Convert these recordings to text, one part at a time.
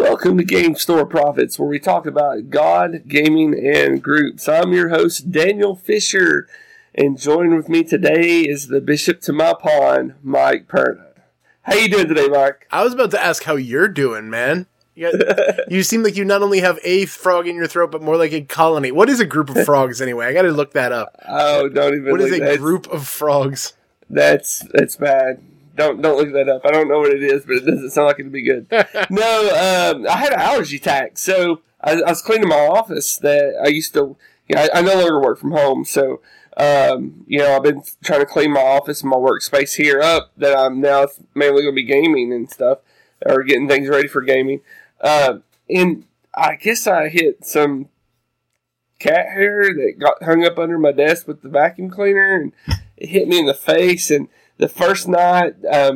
Welcome to Game Store Profits, where we talk about God, gaming, and groups. I'm your host, Daniel Fisher, and joining with me today is the bishop to my pawn, Mike Perna. How you doing today, Mike? I was about to ask how you're doing, man. You seem like you not only have a frog in your throat, but more like a colony. What is a group of frogs, anyway? I got to look that up. Oh, don't even. What is a group of frogs? That's bad. Don't look that up. I don't know what it is, but it doesn't sound like it'd be good. No, I had an allergy attack, so I was cleaning my office that I used to. I no longer work from home, so I've been trying to clean my office and my workspace here up. That I'm now mainly going to be gaming and stuff, or getting things ready for gaming. And I guess I hit some cat hair that got hung up under my desk with the vacuum cleaner, and it hit me in the face. And the first night, I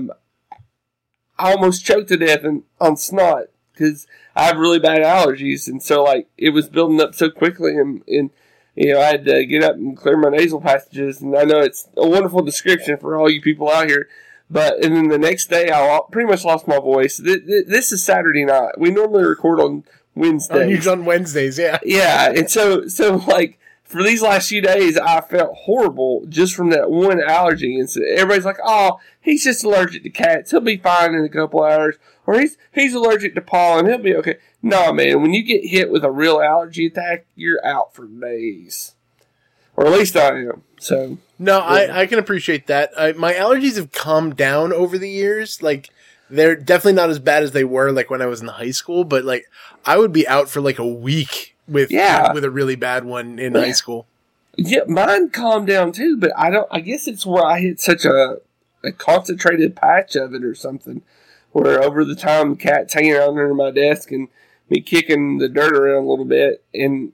almost choked to death on snot because I have really bad allergies, and so it was building up so quickly, and I had to get up and clear my nasal passages. And I know it's a wonderful description for all you people out here. And then the next day, I pretty much lost my voice. This is Saturday night. We normally record on Wednesdays. On Wednesdays, yeah. Yeah, and so for these last few days, I felt horrible just from that one allergy. And so everybody's like, "Oh, he's just allergic to cats. He'll be fine in a couple hours." Or he's allergic to pollen. He'll be okay. No, man, when you get hit with a real allergy attack, you're out for days. Or at least I am. So no, yeah. I can appreciate that. My allergies have calmed down over the years. They're definitely not as bad as they were when I was in high school. But I would be out for a week with a really bad one in high school. Yeah, mine calmed down too. But I guess it's where I hit such a concentrated patch of it or something. Where over the time, the cat's hanging out under my desk and me kicking the dirt around a little bit, and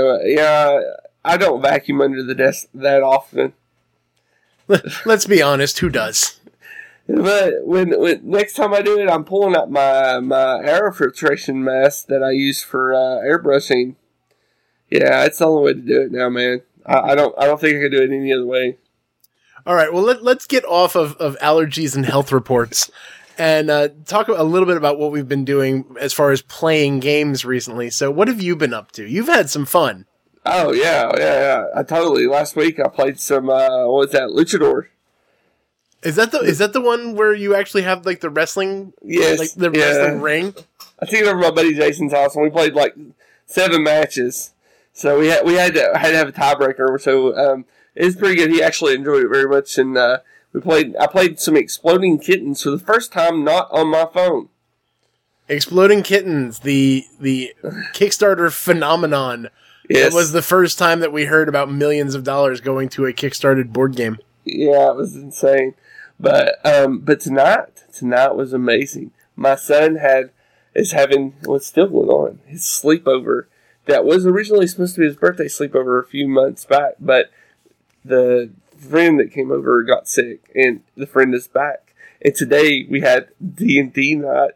I don't vacuum under the desk that often. Let's be honest, who does? But when next time I do it, I'm pulling out my air filtration mask that I use for airbrushing. Yeah, it's the only way to do it now, man. I don't think I can do it any other way. All right, well let's get off of allergies and health reports and talk a little bit about what we've been doing as far as playing games recently. So, what have you been up to? You've had some fun. Oh, yeah. I totally. Last week I played some, what was that, Luchador. Is that the one where you actually have, the wrestling? Yes. Wrestling ring? I took it over to my buddy Jason's house, and we played, 7 matches. So we had to have a tiebreaker, so it was pretty good. He actually enjoyed it very much, and I played some Exploding Kittens for the first time not on my phone. Exploding Kittens, the Kickstarter phenomenon. Yes. It was the first time that we heard about millions of dollars going to a Kickstarted board game. Yeah, it was insane. But tonight was amazing. My son is having what's still going on, his sleepover. That was originally supposed to be his birthday sleepover a few months back, but the friend that came over got sick, and the friend is back. And today we had D&D night.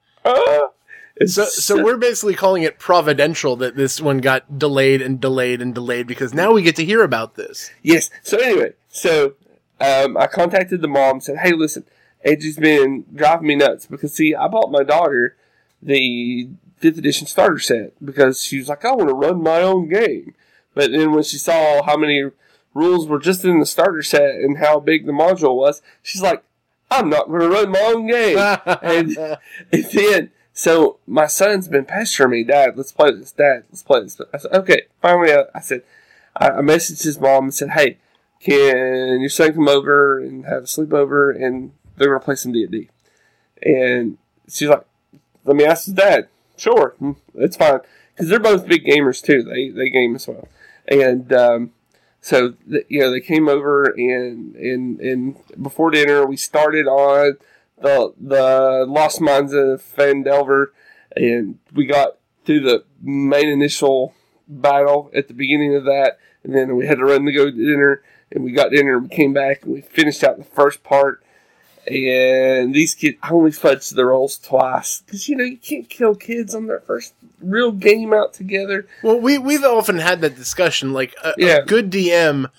So we're basically calling it providential that this one got delayed and delayed and delayed because now we get to hear about this. Yes. So anyway, I contacted the mom and said, "Hey, listen, Angie's been driving me nuts because I bought my daughter the 5th edition starter set because she was like, I want to run my own game." But then when she saw how many rules were just in the starter set and how big the module was, she's like, "I'm not going to run my own game." and then. So my son's been pestering me, "Dad, let's play this. Dad, let's play this." I said, "Okay." Finally, I messaged his mom and said, "Hey, can your son come over and have a sleepover, and they're going to play some D&D?" And she's like, "Let me ask his dad." "Sure, it's fine." Because they're both big gamers too. They game as well. And so they came over and before dinner we started on the Lost Mines of Phandelver, and we got through the main initial battle at the beginning of that, and then we had to run to go to dinner, and we got dinner, and we came back, and we finished out the first part, and these kids, I only fudged the rolls twice, because, you can't kill kids on their first real game out together. Well, we've often had that discussion, a good DM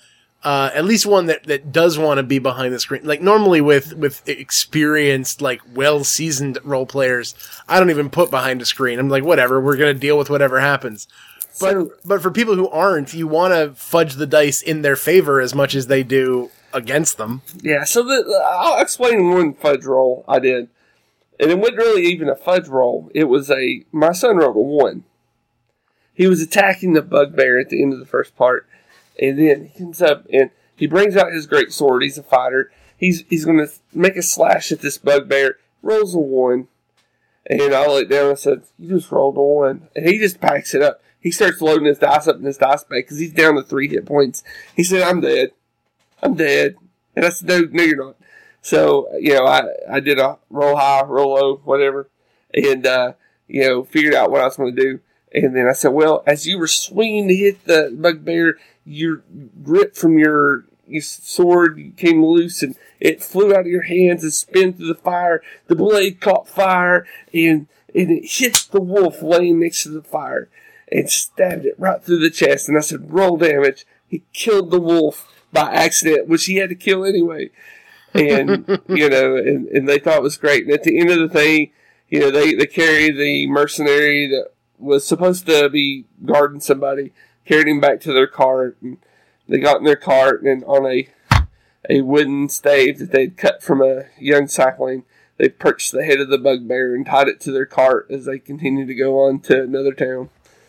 at least one that does want to be behind the screen. Like normally with experienced, like well-seasoned role players, I don't even put behind a screen. I'm like, whatever, we're going to deal with whatever happens. But for people who aren't, you want to fudge the dice in their favor as much as they do against them. Yeah, so I'll explain one fudge roll I did. And it wasn't really even a fudge roll. It was my son rolled a 1. He was attacking the bugbear at the end of the first part. And then he comes up and he brings out his great sword. He's a fighter. He's going to make a slash at this bugbear. Rolls a 1. And I looked down and said, you just rolled a 1. And he just packs it up. He starts loading his dice up in his dice bag because he's down to 3 hit points. He said, I'm dead. I'm dead. And I said, no, you're not. So, I did a roll high, roll low, whatever. And, figured out what I was going to do. And then I said, well, as you were swinging to hit the bugbear, your grip from your sword came loose and it flew out of your hands and spun through the fire. The blade caught fire and it hit the wolf laying next to the fire and stabbed it right through the chest. And I said, roll damage. He killed the wolf by accident, which he had to kill anyway. And, and they thought it was great. And at the end of the thing, they carried the mercenary that was supposed to be guarding somebody, carried him back to their cart. And they got in their cart and on a wooden stave that they'd cut from a young sapling, they perched the head of the bugbear and tied it to their cart as they continued to go on to another town.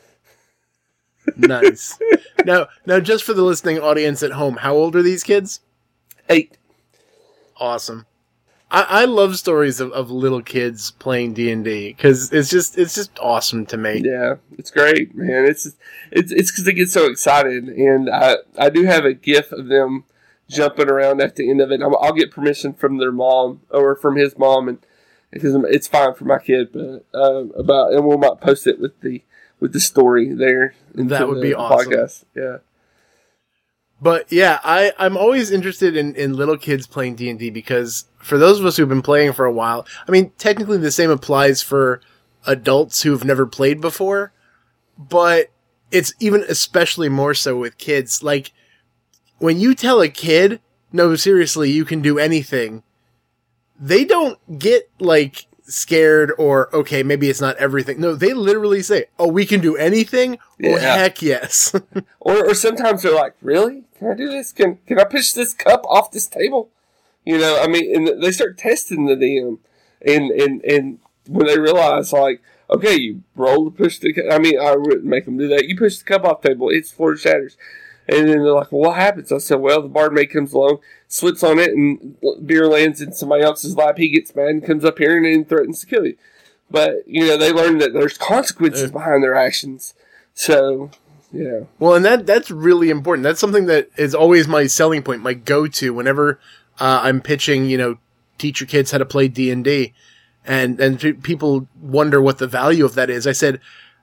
Nice. Now, just for the listening audience at home, how old are these kids? 8. Awesome. I love stories of little kids playing D&D because it's just awesome to me. Yeah, it's great, man. It's because they get so excited, and I do have a gif of them jumping around at the end of it. I'll get permission from their mom or from his mom, and because it's fine for my kid, but and we might post it with the story there. That would be awesome. Podcast. Yeah. But yeah, I'm always interested in little kids playing D&D because for those of us who've been playing for a while, I mean, technically the same applies for adults who've never played before, but it's even especially more so with kids. Like, when you tell a kid, no, seriously, you can do anything, they don't get, like, scared or, okay, maybe it's not everything. No, they literally say, oh, we can do anything? Yeah. Well, heck yes. or sometimes they're like, really? Can I do this? Can I push this cup off this table? And they start testing the DM. And when they realize, like, okay, you roll to push the cup. I wouldn't make them do that. You push the cup off the table, its floor shatters. And then they're like, well, what happens? I said, well, the barmaid comes along, slips on it, and beer lands in somebody else's lap. He gets mad and comes up here and then threatens to kill you. But, they learn that there's consequences behind their actions. So, yeah. Well, and that's really important. That's something that is always my selling point, my go-to whenever I'm pitching, teach your kids how to play D&D. And people wonder what the value of that is. I said,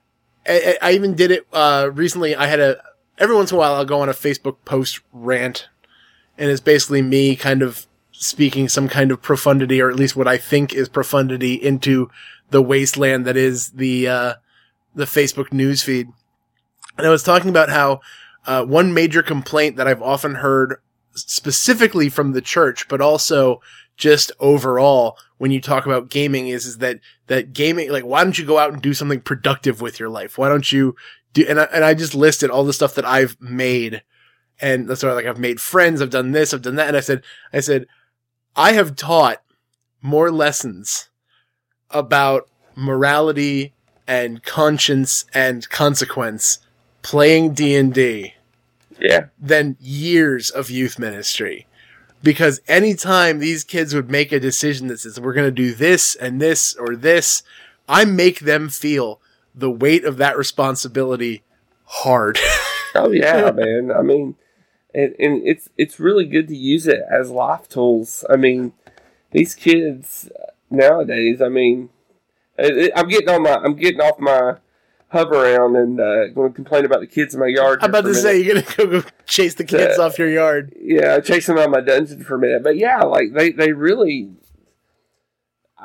I even did it recently. Every once in a while, I'll go on a Facebook post rant, and it's basically me kind of speaking some kind of profundity, or at least what I think is profundity, into the wasteland that is the Facebook newsfeed. And I was talking about how one major complaint that I've often heard, specifically from the church, but also just overall when you talk about gaming, is that gaming, like, why don't you go out and do something productive with your life? Why don't you do, and I just listed all the stuff that I've made, and that's why, like, I've made friends, I've done this, I've done that, and I said, I have taught more lessons about morality and conscience and consequence playing D&D than years of youth ministry. Because anytime these kids would make a decision that says, we're going to do this and this or this, I make them feel the weight of that responsibility hard. Oh yeah, man. And it's really good to use it as life tools. These kids nowadays, I'm getting off my hover around and going to complain about the kids in my yard. I'm about to say, you're going to go chase the kids off your yard. Yeah, chase them out of my dungeon for a minute. But yeah, like they really,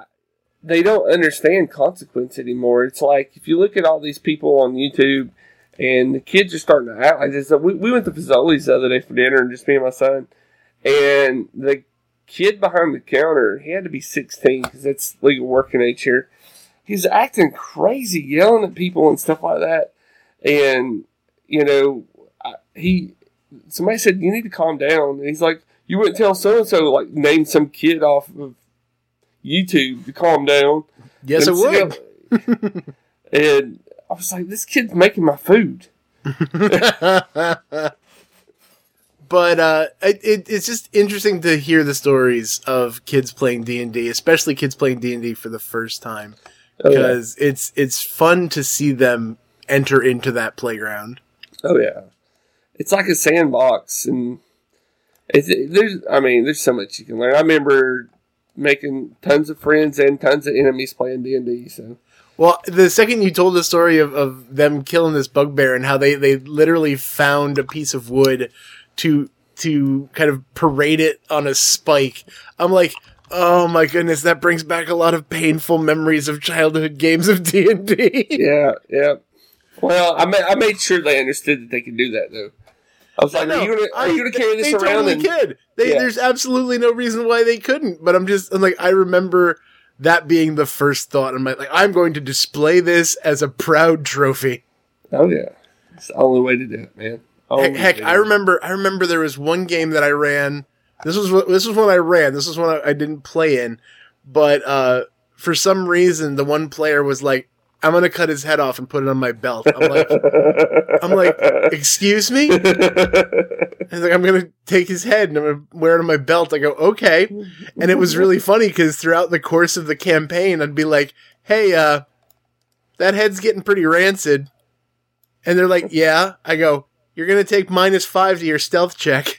they don't understand consequence anymore. It's like, if you look at all these people on YouTube And the kids are starting to act like this. So we went to Fazoli's the other day for dinner, and just me and my son. And the kid behind the counter, he had to be 16 because that's legal working age here. He's acting crazy, yelling at people and stuff like that. And, you know, somebody said, you need to calm down. And he's like, you wouldn't tell so-and-so, like, name some kid off of YouTube to calm down. Yes, and I would. And I was like, this kid's making my food. But it's just interesting to hear the stories of kids playing D&D, especially kids playing D&D for the first time. Because it's fun to see them enter into that playground. Oh, yeah. It's like a sandbox, and there's so much you can learn. I remember making tons of friends and tons of enemies playing D&D, so... Well, the second you told the story of them killing this bugbear and how they literally found a piece of wood to kind of parade it on a spike, I'm like, oh my goodness, that brings back a lot of painful memories of childhood games of D&D. Yeah. Well, I made sure they understood that they could do that, though. I was like, are you gonna carry this around? They totally could. There's absolutely no reason why they couldn't. But I'm like, I remember that being the first thought. I'm going to display this as a proud trophy. Oh yeah, it's the only way to do it, man. Heck, I remember there was one game that I ran. This was when I ran. This was when I didn't play in. But for some reason, the one player was like, I'm going to cut his head off and put it on my belt. I'm like, excuse me? He's like, I'm going to take his head and I'm going to wear it on my belt. I go, okay. And it was really funny because throughout the course of the campaign, I'd be like, hey, that head's getting pretty rancid. And they're like, yeah. I go, you're going to take -5 to your stealth check.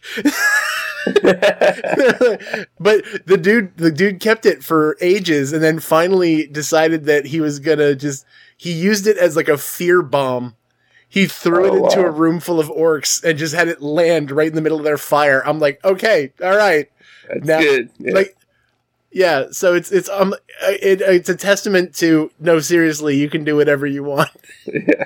But the dude kept it for ages and then finally decided that he was gonna he used it as like a fear bomb. He threw it into a room full of orcs and just had it land right in the middle of their fire. I'm like, okay, all right. That's good. Yeah. So it's a testament to, no, seriously, you can do whatever you want. Yeah.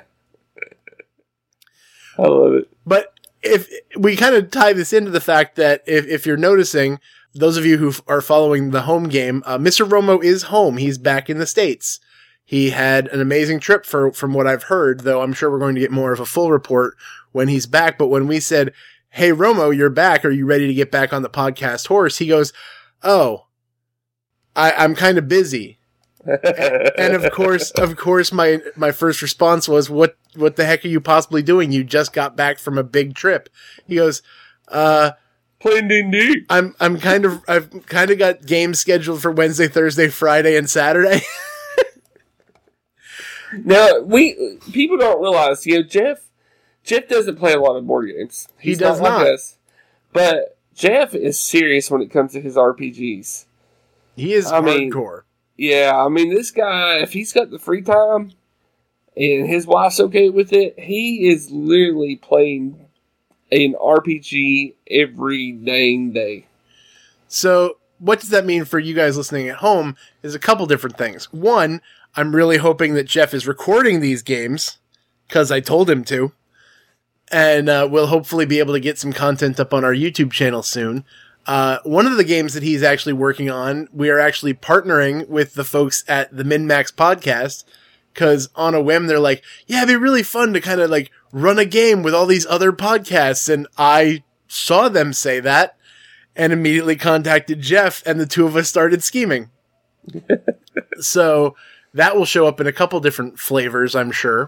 I love it. But if we kind of tie this into the fact that if you're noticing, those of you who are following the home game, Mr. Romo is home. He's back in the States. He had an amazing trip from what I've heard, though I'm sure we're going to get more of a full report when he's back. But when we said, hey, Romo, you're back. Are you ready to get back on the podcast horse? He goes, oh, I'm kind of busy. And of course, my first response was, what the heck are you possibly doing? You just got back from a big trip. He goes, playing D&D. I've kind of got games scheduled for Wednesday, Thursday, Friday, and Saturday. Now, people don't realize, Jeff doesn't play a lot of board games. He does not. Like us, but Jeff is serious when it comes to his RPGs. He is hardcore. Yeah, this guy, if he's got the free time and his wife's okay with it, he is literally playing an RPG every dang day. So, what does that mean for you guys listening at home is a couple different things. One, I'm really hoping that Jeff is recording these games, because I told him to, and we'll hopefully be able to get some content up on our YouTube channel soon. One of the games that he's actually working on, we are actually partnering with the folks at the MinMax podcast, because on a whim, they're like, yeah, it'd be really fun to kind of like run a game with all these other podcasts. And I saw them say that and immediately contacted Jeff, and the two of us started scheming. So that will show up in a couple different flavors, I'm sure.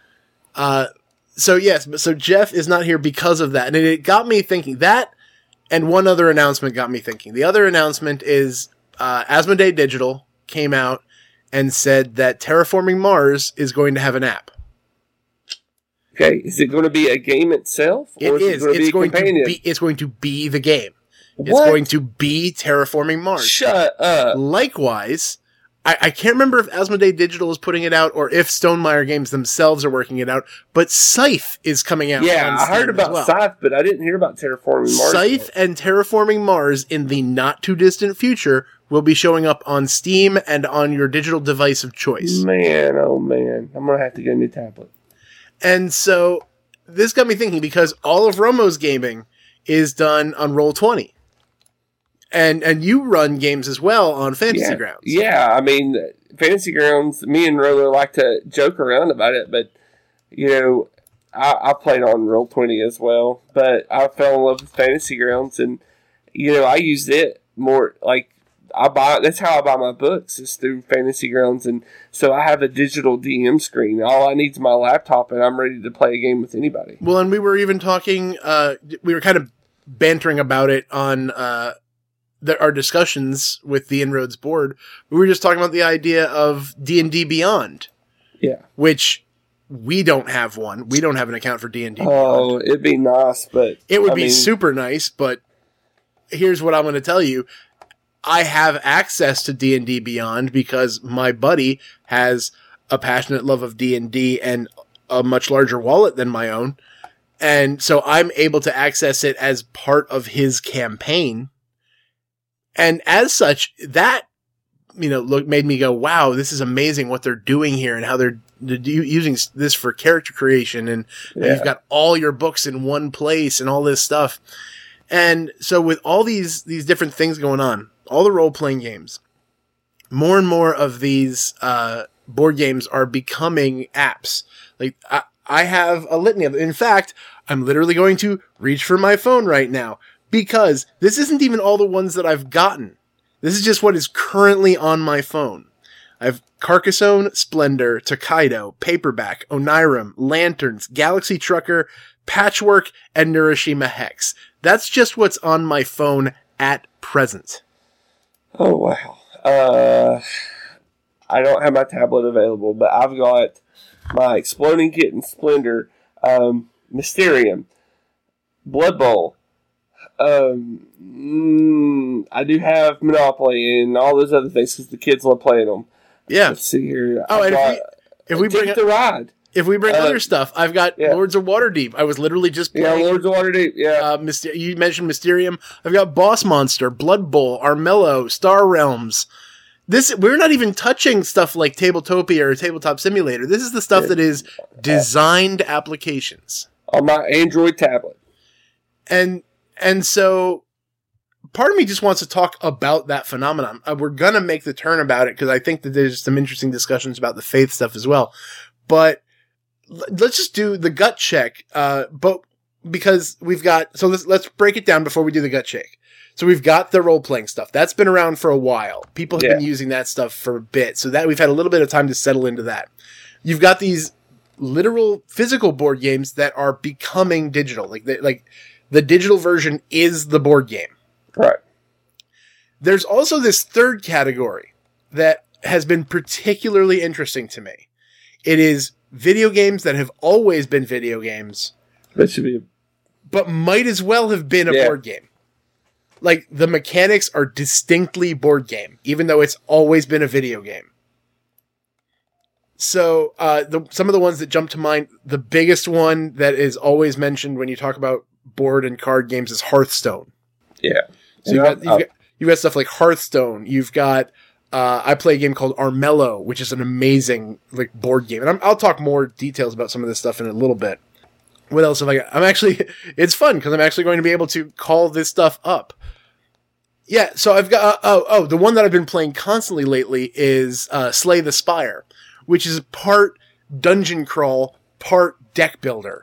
So Jeff is not here because of that. And it got me thinking that. And one other announcement got me thinking. The other announcement is Asmodee Digital came out and said that Terraforming Mars is going to have an app. Okay, is it going to be a game itself? Or is it going to be it's going to be the game. What? It's going to be Terraforming Mars. Shut up. Likewise, I can't remember if Asmodee Digital is putting it out or if Stonemaier Games themselves are working it out, but Scythe is coming out. Yeah, I heard about Scythe, but I didn't hear about Terraforming Mars. Scythe and Terraforming Mars in the not-too-distant future will be showing up on Steam and on your digital device of choice. Man, oh man. I'm going to have to get a new tablet. And so this got me thinking, because all of Romo's gaming is done on Roll20. And you run games as well on Fantasy Grounds. Yeah, I mean, Fantasy Grounds, me and Romo like to joke around about it, but, I played on Roll20 as well, but I fell in love with Fantasy Grounds, and, I used it more, that's how I buy my books, is through Fantasy Grounds, and so I have a digital DM screen. All I need is my laptop, and I'm ready to play a game with anybody. Well, and we were even talking, we were kind of bantering about it on our discussions with the Inroads board. We were just talking about the idea of D&D Beyond. Yeah. Which we don't have one. We don't have an account for D&D Beyond. Oh, it'd be nice, but... It would be super nice, but here's what I'm going to tell you. I have access to D&D Beyond because my buddy has a passionate love of D&D and a much larger wallet than my own. And so I'm able to access it as part of his campaign. And as such, that, made me go, wow, this is amazing what they're doing here and how they're using this for character creation. And you've got all your books in one place and all this stuff. And so with all these different things going on, all the role-playing games, more and more of these board games are becoming apps. Like, I have a litany of them. In fact, I'm literally going to reach for my phone right now, because this isn't even all the ones that I've gotten. This is just what is currently on my phone. I have Carcassonne, Splendor, Tokaido, Paperback, Onirim, Lanterns, Galaxy Trucker, Patchwork, and Nurashima Hex. That's just what's on my phone at present. Oh, wow. I don't have my tablet available, but I've got my Exploding Kitten, Splendor, Mysterium, Blood Bowl. I do have Monopoly and all those other things because the kids love playing them. Yeah. Let's see here. Oh, and if we bring the ride. If we bring other stuff, I've got Lords of Waterdeep. I was literally just playing. Yeah, Lords of Waterdeep. Yeah. You mentioned Mysterium. I've got Boss Monster, Blood Bowl, Armello, Star Realms. We're not even touching stuff like Tabletopia or Tabletop Simulator. This is the stuff that is designed applications on my Android tablet. And so part of me just wants to talk about that phenomenon. We're going to make the turn about it because I think that there's some interesting discussions about the faith stuff as well. But let's just do the gut check. But because we've got, so let's break it down before we do the gut check. So we've got the role-playing stuff. That's been around for a while. People have been using that stuff for a bit. So that we've had a little bit of time to settle into that. You've got these literal physical board games that are becoming digital. Like the digital version is the board game. Right. There's also this third category that has been particularly interesting to me. It is video games that have always been video games. That should be. But might as well have been a board game. Like, the mechanics are distinctly board game, even though it's always been a video game. So, some of the ones that jump to mind, the biggest one that is always mentioned when you talk about board and card games is Hearthstone. Yeah. So you've got stuff like Hearthstone. You've got, I play a game called Armello, which is an amazing, board game. And I'll talk more details about some of this stuff in a little bit. What else have I got? It's fun because I'm actually going to be able to call this stuff up. Yeah, so I've got, the one that I've been playing constantly lately is, Slay the Spire, which is part dungeon crawl, part deck builder.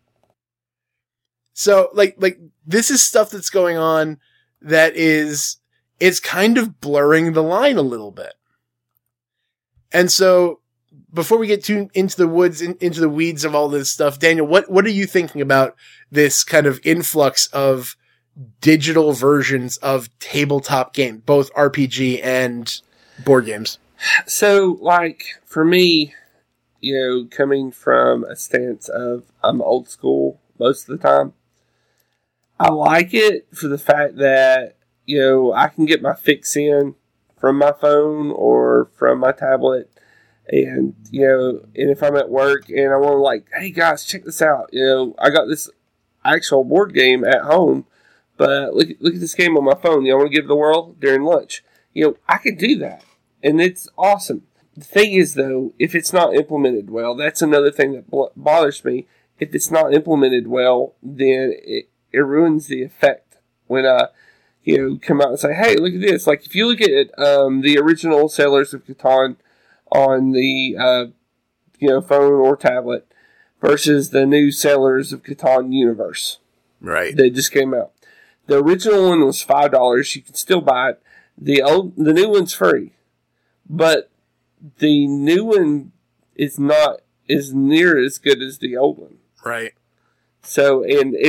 So, this is stuff that's going on that it's kind of blurring the line a little bit. And so, before we get into the woods, into the weeds of all this stuff, Daniel, what are you thinking about this kind of influx of digital versions of tabletop games, both RPG and board games? So, for me, coming from a stance of I'm old school most of the time, I like it for the fact that, I can get my fix in from my phone or from my tablet. And, and if I'm at work and I want to hey guys, check this out. I got this actual board game at home, but look at this game on my phone. I want to give it the world during lunch. I can do that. And it's awesome. The thing is, though, if it's not implemented well, that's another thing that bothers me. If it's not implemented well, then it ruins the effect when I, come out and say, hey, look at this. Like, if you look at the original Settlers of Catan on the, phone or tablet versus the new Settlers of Catan universe. Right. That just came out. The original one was $5. You can still buy it. The new one's free. But the new one is not as near as good as the old one. Right. So,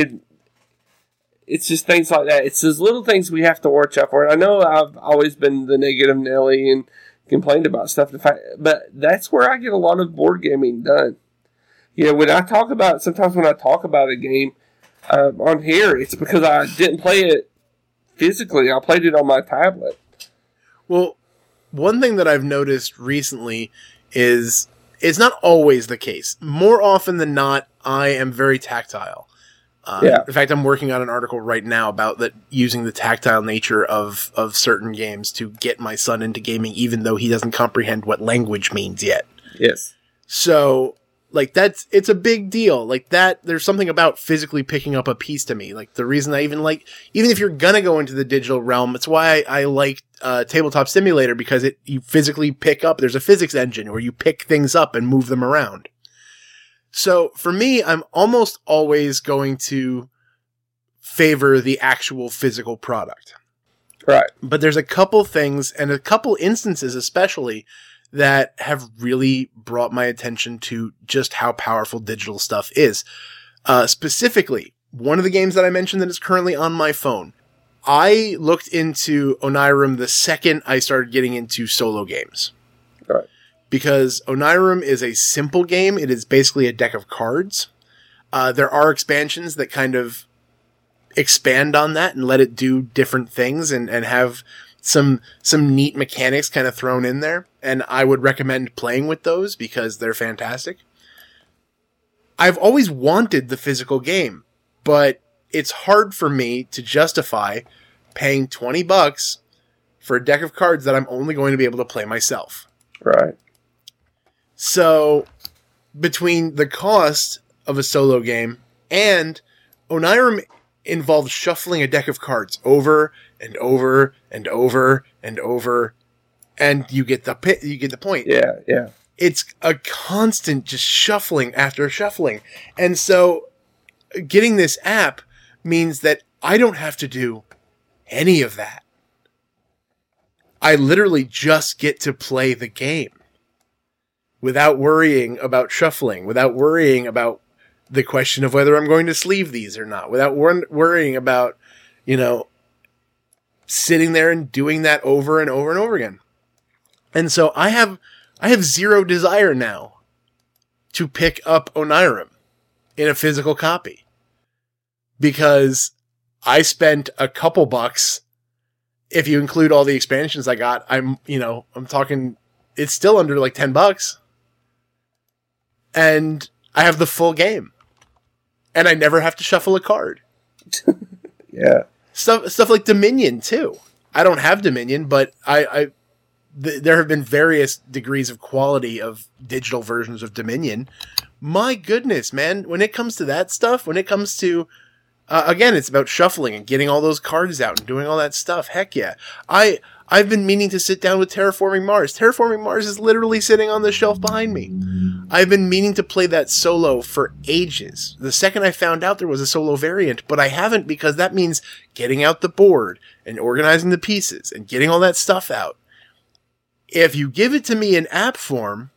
it's just things like that. It's those little things we have to watch out for. And I know I've always been the negative Nelly and complained about stuff, but that's where I get a lot of board gaming done. When I talk about a game on here, it's because I didn't play it physically. I played it on my tablet. Well, one thing that I've noticed recently is it's not always the case. More often than not, I am very tactile. In fact, I'm working on an article right now about that using the tactile nature of certain games to get my son into gaming, even though he doesn't comprehend what language means yet. Yes. So, it's a big deal. There's something about physically picking up a piece to me. The reason I even if you're gonna go into the digital realm, it's why I like Tabletop Simulator, because you physically pick up, there's a physics engine where you pick things up and move them around. So for me, I'm almost always going to favor the actual physical product. Right. But there's a couple things and a couple instances especially that have really brought my attention to just how powerful digital stuff is. Specifically, one of the games that I mentioned that is currently on my phone. I looked into Onirim the second I started getting into solo games. Right. Because Onirim is a simple game. It is basically a deck of cards. There are expansions that kind of expand on that and let it do different things and have some neat mechanics kind of thrown in there. And I would recommend playing with those because they're fantastic. I've always wanted the physical game, but it's hard for me to justify paying $20 for a deck of cards that I'm only going to be able to play myself. Right. So, between the cost of a solo game and Onirim involves shuffling a deck of cards over and over and over and over, and you get the point. Yeah, yeah. It's a constant just shuffling after shuffling. And so, getting this app means that I don't have to do any of that. I literally just get to play the game without worrying about shuffling, without worrying about the question of whether I'm going to sleeve these or not, without worrying about, sitting there and doing that over and over and over again. And so I have zero desire now to pick up Onirim in a physical copy because I spent a couple bucks. If you include all the expansions I got, I'm talking, it's still under $10. And I have the full game. And I never have to shuffle a card. Yeah. Stuff like Dominion, too. I don't have Dominion, but there have been various degrees of quality of digital versions of Dominion. My goodness, man. When it comes to that stuff, when it comes to, again, it's about shuffling and getting all those cards out and doing all that stuff. Heck yeah. I've been meaning to sit down with Terraforming Mars. Terraforming Mars is literally sitting on the shelf behind me. I've been meaning to play that solo for ages. The second I found out there was a solo variant, but I haven't because that means getting out the board and organizing the pieces and getting all that stuff out. If you give it to me in app form,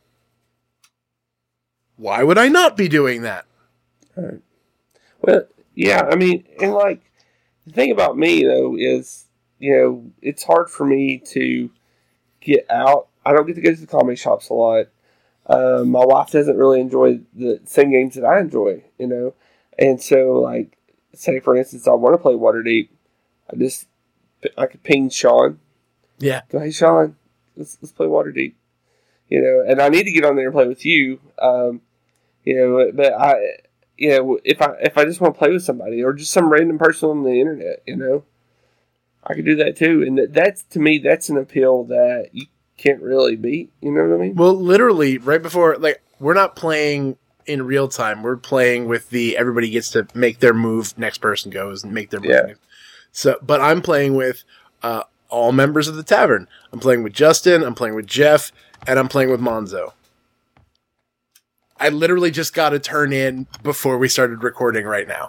why would I not be doing that? Right. Well, yeah, I mean, and the thing about me, though, is, it's hard for me to get out. I don't get to go to the comic shops a lot. My wife doesn't really enjoy the same games that I enjoy, And so, say, for instance, I want to play Waterdeep. I could ping Sean. Yeah. Go, hey, Sean, let's play Waterdeep. And I need to get on there and play with you. But if I just want to play with somebody or just some random person on the internet, I could do that too. And that's, to me, that's an appeal that can't really beat. You know what I mean? Well, literally, right before, like, we're not playing in real time. We're playing with everybody gets to make their move, next person goes and make their move. Yeah. So, but I'm playing with all members of the tavern. I'm playing with Justin, I'm playing with Jeff, and I'm playing with Monzo. I literally just got a turn in before we started recording right now.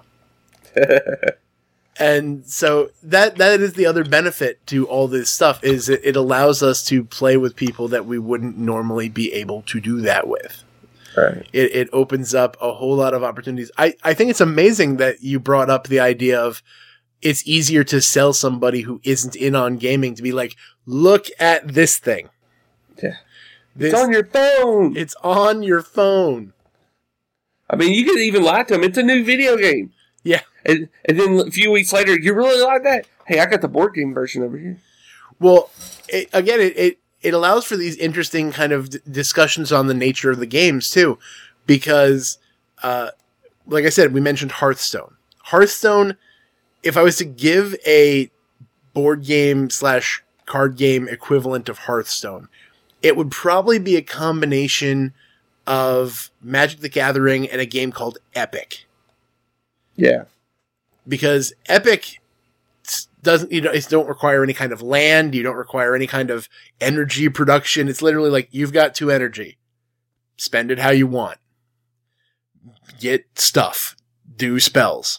And so that is the other benefit to all this stuff, is it allows us to play with people that we wouldn't normally be able to do that with. Right. It opens up a whole lot of opportunities. I think it's amazing that you brought up the idea of it's easier to sell somebody who isn't in on gaming to be like, look at this thing. Yeah. It's on your phone. It's on your phone. I mean, you could even lie to them. It's a new video game. Yeah. And then a few weeks later, you really like that? Hey, I got the board game version over here. Well, it allows for these interesting kind of discussions on the nature of the games, too. Because, like I said, we mentioned Hearthstone. Hearthstone, if I was to give a board game / card game equivalent of Hearthstone, it would probably be a combination of Magic the Gathering and a game called Epic. Yeah. Because Epic doesn't, it don't require any kind of land. You don't require any kind of energy production. It's literally like, you've got 2 energy. Spend it how you want. Get stuff. Do spells.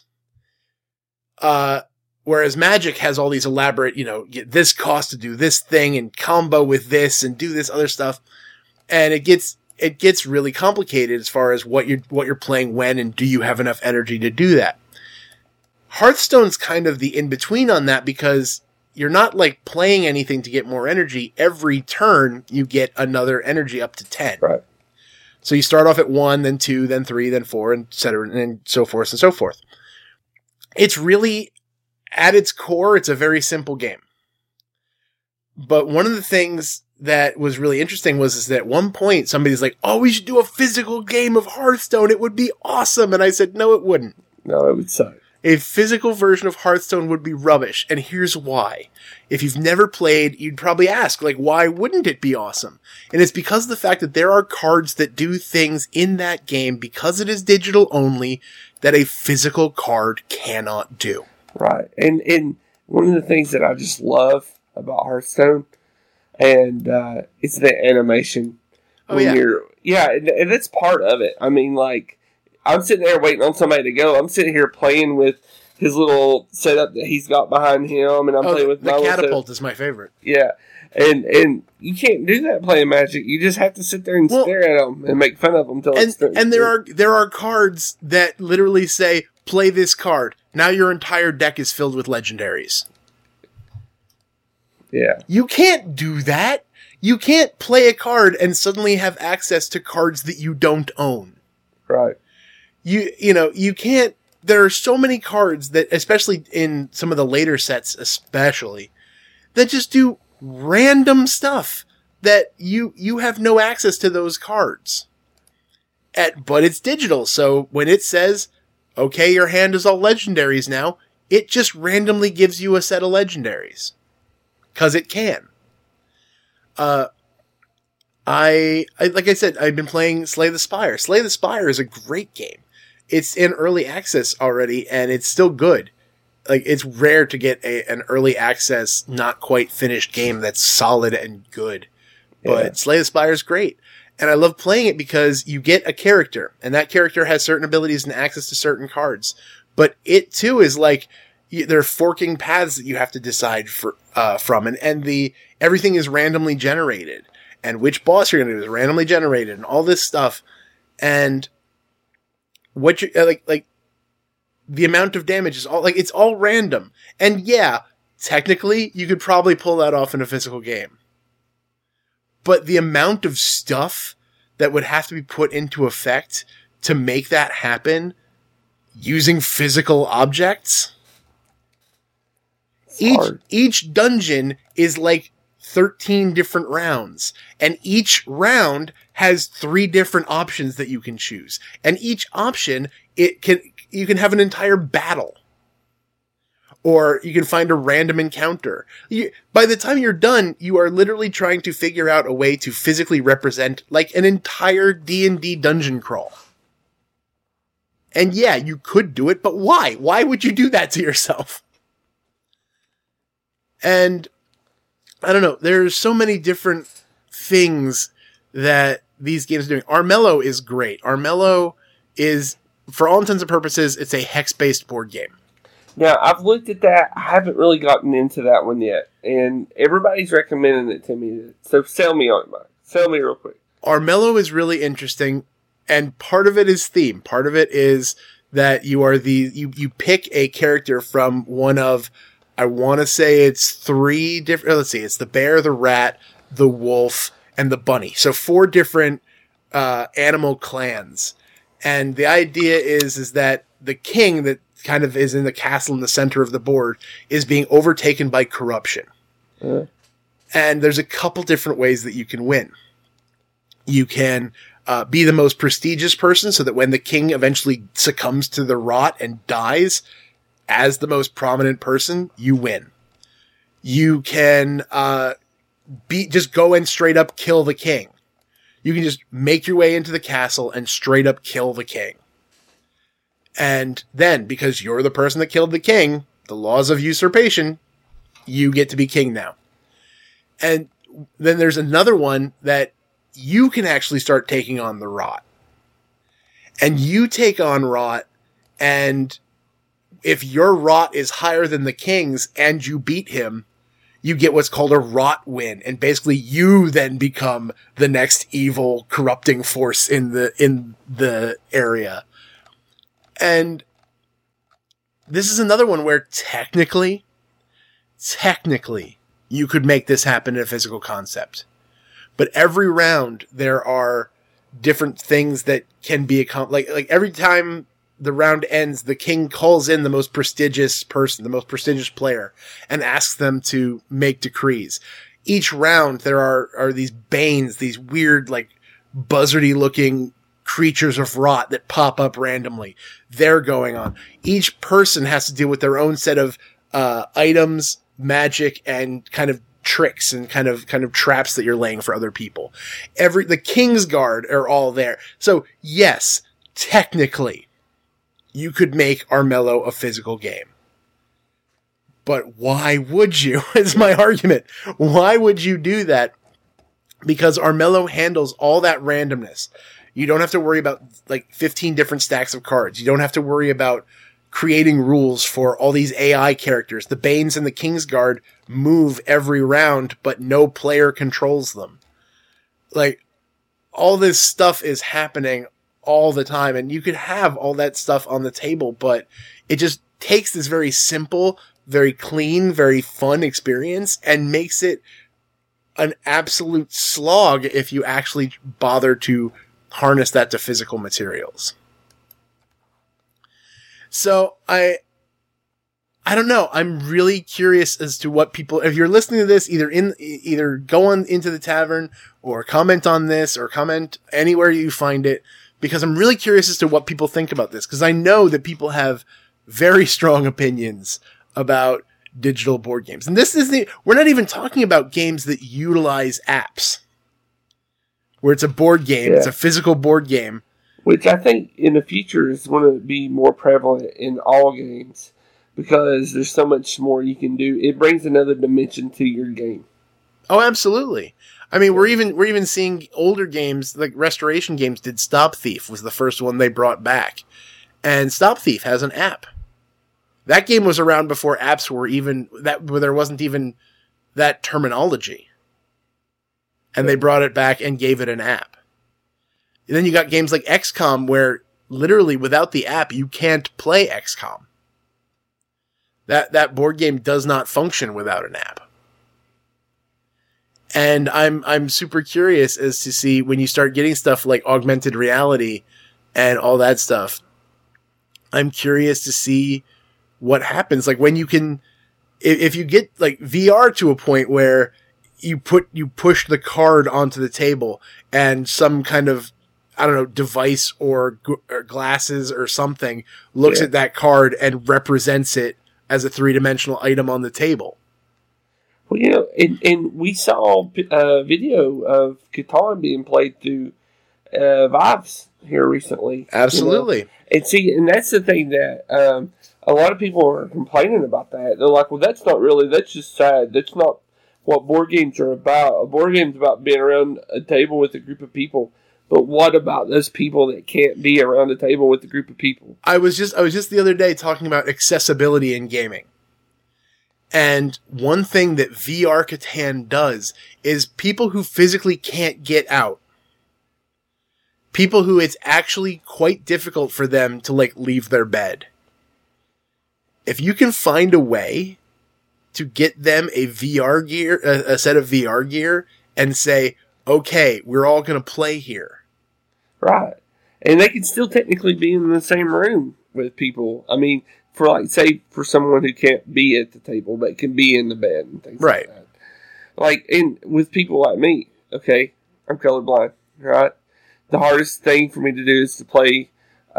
Whereas Magic has all these elaborate, get this cost to do this thing and combo with this and do this other stuff. And it gets really complicated as far as what you're playing when, and do you have enough energy to do that. Hearthstone's kind of the in-between on that, because you're not like playing anything to get more energy. Every turn you get another energy up to 10. Right. So you start off at 1, then 2, then 3, then 4, and et cetera, and so forth and so forth. It's really, at its core, it's a very simple game. But one of the things that was really interesting is that at one point somebody's like, oh, we should do a physical game of Hearthstone. It would be awesome. And I said, no, it wouldn't. No, it would suck. A physical version of Hearthstone would be rubbish. And here's why. If you've never played, you'd probably ask, like, why wouldn't it be awesome? And it's because of the fact that there are cards that do things in that game, because it is digital only, that a physical card cannot do. Right. And one of the things that I just love about Hearthstone, and it's the animation. Oh, yeah. And that's part of it. I mean, like, I'm sitting there waiting on somebody to go. I'm sitting here playing with his little setup that he's got behind him, and I'm playing with the catapult is my favorite. Yeah. And you can't do that playing Magic. You just have to sit there and stare at them and make fun of them until it's done. And there are cards that literally say, play this card. Now your entire deck is filled with legendaries. Yeah. You can't do that. You can't play a card and suddenly have access to cards that you don't own. Right. You can't. There are so many cards that, especially in some of the later sets, especially, that just do random stuff that you have no access to those cards. But it's digital, so when it says, okay, your hand is all legendaries now, it just randomly gives you a set of legendaries. 'Cause it can. Like I said, I've been playing Slay the Spire. Slay the Spire is a great game. It's in early access already, and it's still good. Like, it's rare to get an early access, not quite finished game that's solid and good. But Slay the Spire is great. And I love playing it because you get a character, and that character has certain abilities and access to certain cards. But it, too, is like, there are forking paths that you have to decide from, and everything is randomly generated. And which boss you're going to do is randomly generated, and all this stuff. And what you like the amount of damage is all it's all random. And yeah, technically you could probably pull that off in a physical game. But the amount of stuff that would have to be put into effect to make that happen using physical objects, each dungeon is like 13 different rounds, and each round has 3 different options that you can choose. And each option, you can have an entire battle. Or you can find a random encounter. By the time you're done, you are literally trying to figure out a way to physically represent like an entire D&D dungeon crawl. And yeah, you could do it, but why? Why would you do that to yourself? And I don't know. There's so many different things that these games are doing. Armello is great. Armello is, for all intents and purposes, it's a hex-based board game. Now, I've looked at that. I haven't really gotten into that one yet. And everybody's recommending it to me. So sell me on it, Mike. Sell me real quick. Armello is really interesting. And part of it is theme. Part of it is that you are you pick a character from one of, I want to say it's 3 different, let's see, it's the bear, the rat, the wolf, and the bunny. So 4 different animal clans. And the idea is that the king that kind of is in the castle in the center of the board is being overtaken by corruption. And there's a couple different ways that you can win. You can be the most prestigious person so that when the king eventually succumbs to the rot and dies as the most prominent person, you win. You can just go and straight up kill the king. You can just make your way into the castle and straight up kill the king. And then, because you're the person that killed the king, the laws of usurpation, you get to be king now. And then there's another one that you can actually start taking on the rot. And you take on rot, and if your rot is higher than the king's and you beat him, you get what's called a rot win. And basically you then become the next evil corrupting force in the area. And this is another one where technically, you could make this happen in a physical concept. But every round, there are different things that can be accomplished. Like every time the round ends, the king calls in the most prestigious person, the most prestigious player, and asks them to make decrees. Each round, there are these banes, these weird, like, buzzardy looking creatures of rot that pop up randomly. They're going on. Each person has to deal with their own set of items, magic, and kind of tricks and kind of traps that you're laying for other people. The King's Guard are all there. So yes, technically, you could make Armello a physical game. But why would you? Is my argument. Why would you do that? Because Armello handles all that randomness. You don't have to worry about like 15 different stacks of cards. You don't have to worry about creating rules for all these AI characters. The Banes and the Kingsguard move every round, but no player controls them. Like, all this stuff is happening all the time, and you could have all that stuff on the table, but it just takes this very simple, very clean, very fun experience and makes it an absolute slog if you actually bother to harness that to physical materials. So I don't know. I'm really curious as to what people, if you're listening to this, either go on into the tavern or comment on this or comment anywhere you find it, because I'm really curious as to what people think about this. Because I know that people have very strong opinions about digital board games. And we're not even talking about games that utilize apps, where it's a board game, It's a physical board game. Which I think in the future is going to be more prevalent in all games, because there's so much more you can do. It brings another dimension to your game. Oh, absolutely. I mean, we're even seeing older games, like Restoration Games did Stop Thief, was the first one they brought back. And Stop Thief has an app. That game was around before apps were where there wasn't even that terminology. And they brought it back and gave it an app. And then you got games like XCOM, where literally without the app, you can't play XCOM. That board game does not function without an app. And I'm super curious as to see when you start getting stuff like augmented reality and all that stuff. I'm curious to see what happens. Like when you can, if you get like VR to a point where you push the card onto the table and some kind of, I don't know, device or glasses or something looks at that card and represents it as a three-dimensional item on the table. Well, you know, and we saw a video of Catan being played through Vives here recently. Absolutely. You know? And see, and that's the thing that a lot of people are complaining about that. They're like, well, that's just sad. That's not what board games are about. A board game's about being around a table with a group of people. But what about those people that can't be around a table with a group of people? I was just the other day talking about accessibility in gaming. And one thing that VR Catan does is people who physically can't get out, people who it's actually quite difficult for them to like leave their bed. If you can find a way to get them a VR gear, a set of VR gear, and say, okay, we're all going to play here. Right. And they can still technically be in the same room with people. I mean, for like, say, for someone who can't be at the table, but can be in the bed and things like that. Like, and with people like me, okay, I'm colorblind, right? The hardest thing for me to do is to play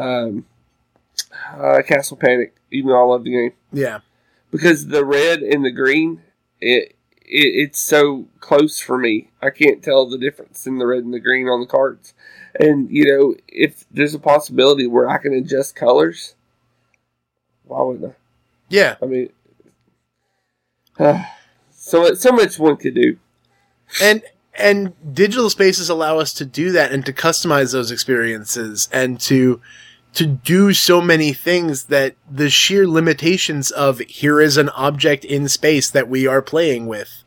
Castle Panic, even though I love the game. Yeah. Because the red and the green, it's so close for me. I can't tell the difference in the red and the green on the cards. And, you know, if there's a possibility where I can adjust colors, why wouldn't I? Yeah. I mean, so much one could do. And digital spaces allow us to do that and to customize those experiences and to do so many things that the sheer limitations of here is an object in space that we are playing with.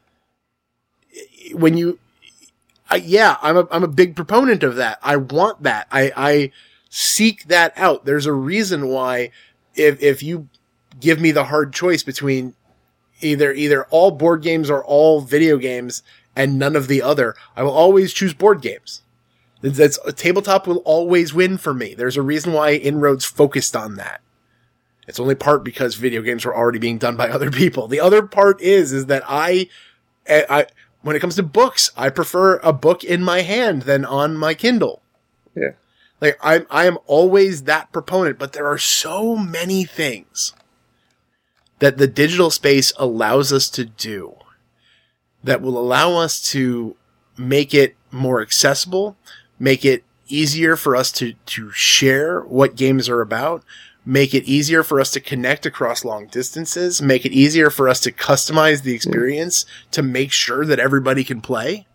When you, I'm a big proponent of that. I want that. I seek that out. There's a reason why if you give me the hard choice between either all board games or all video games and none of the other, I will always choose board games. That's tabletop will always win for me. There's a reason why Inroads focused on that. It's only part because video games were already being done by other people. The other part is that I when it comes to books, I prefer a book in my hand than on my Kindle. Yeah. Like I am always that proponent, but there are so many things that the digital space allows us to do that will allow us to make it more accessible, make it easier for us to share what games are about, make it easier for us to connect across long distances, make it easier for us to customize the experience to make sure that everybody can play.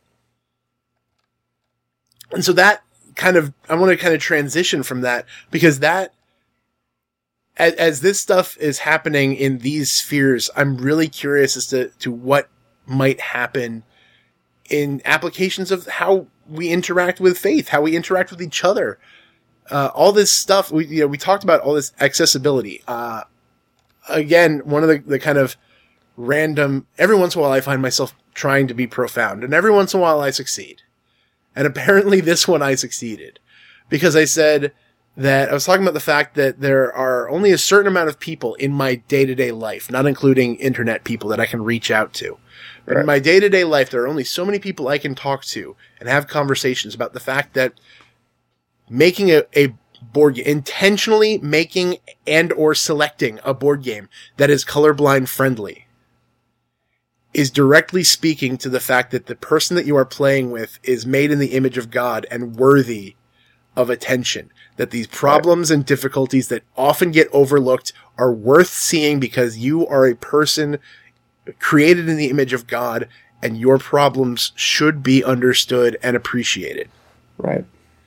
And so that I want to kind of transition from that, because that, as this stuff is happening in these spheres, I'm really curious as to what might happen in applications of how we interact with faith, how we interact with each other. All this stuff, we talked about all this accessibility. Again, one of the kind of random, every once in a while I find myself trying to be profound, and every once in a while I succeed. And apparently this one I succeeded. Because I said that I was talking about the fact that there are only a certain amount of people in my day-to-day life, not including internet people, that I can reach out to. But in my day-to-day life, there are only so many people I can talk to and have conversations about the fact that making a board game, intentionally making and or selecting a board game that is colorblind friendly, is directly speaking to the fact that the person that you are playing with is made in the image of God and worthy of attention. That these problems and difficulties that often get overlooked are worth seeing because you are a person created in the image of God, and your problems should be understood and appreciated. Right.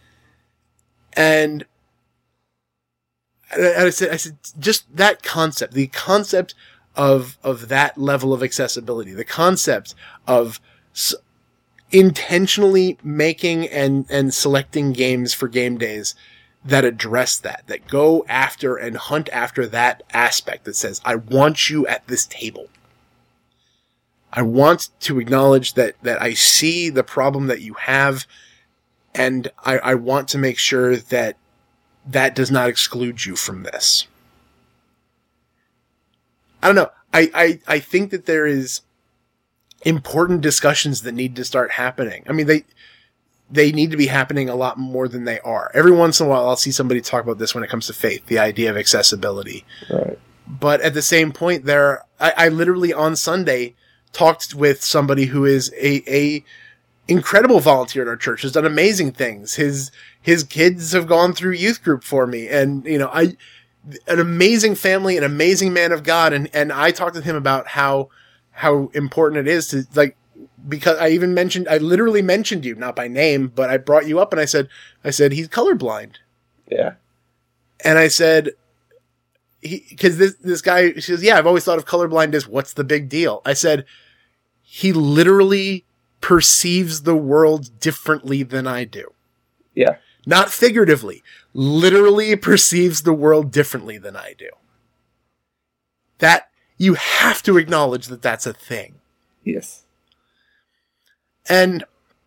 And I said, just that concept, the concept of that level of accessibility, the concept of intentionally making and selecting games for game days that address that go after and hunt after that aspect that says, I want you at this table. I want to acknowledge that I see the problem that you have, and I want to make sure that does not exclude you from this. I don't know. I think that there is important discussions that need to start happening. I mean, they need to be happening a lot more than they are. Every once in a while, I'll see somebody talk about this when it comes to faith, the idea of accessibility. Right. But at the same point I literally on Sunday talked with somebody who is a incredible volunteer at our church, has done amazing things. His kids have gone through youth group for me. And, an amazing family, an amazing man of God. And I talked to him about how important it is to, like, because I literally mentioned you, not by name, but I brought you up and I said, he's colorblind. Yeah. And I said, because this guy, she says, yeah, I've always thought of colorblind as what's the big deal? I said, he literally perceives the world differently than I do. Yeah. Not figuratively, literally perceives the world differently than I do. That, you have to acknowledge that that's a thing. Yes. And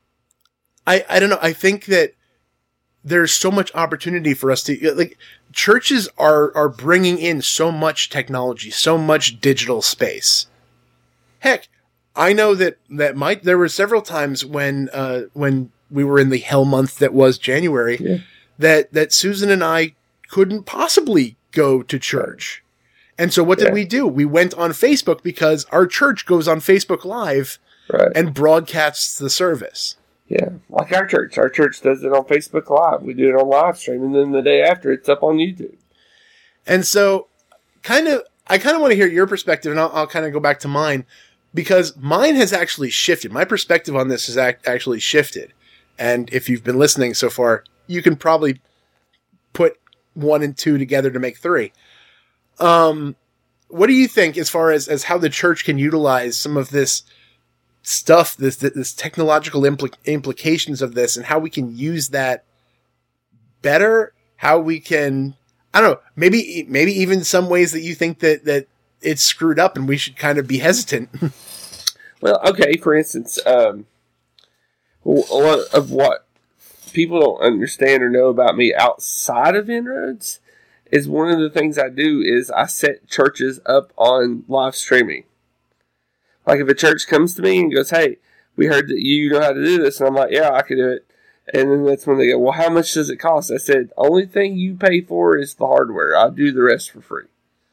I don't know, I think that there's so much opportunity for us to, like, churches are bringing in so much technology, so much digital space. Heck, I know that there were several times when we were in the hell month that was January, that Susan and I couldn't possibly go to church. And so what did we do? We went on Facebook because our church goes on Facebook Live and broadcasts the service. Yeah, like our church. Our church does it on Facebook Live. We do it on live stream, and then the day after, it's up on YouTube. And so, I kind of want to hear your perspective, and I'll kind of go back to mine, because mine has actually shifted. My perspective on this has actually shifted. And if you've been listening so far, you can probably put 1 and 2 together to make 3. What do you think as far as how the church can utilize some of this stuff, this technological implications of this, and how we can use that better? How we can, I don't know, maybe even some ways that you think that it's screwed up and we should kind of be hesitant. Well, okay, for instance, a lot of what people don't understand or know about me outside of Inroads is one of the things I do is I set churches up on live streaming. Like if a church comes to me and goes, hey, we heard that you know how to do this, and I'm like, yeah, I can do it. And then that's when they go, well, how much does it cost? I said, only thing you pay for is the hardware. I do the rest for free.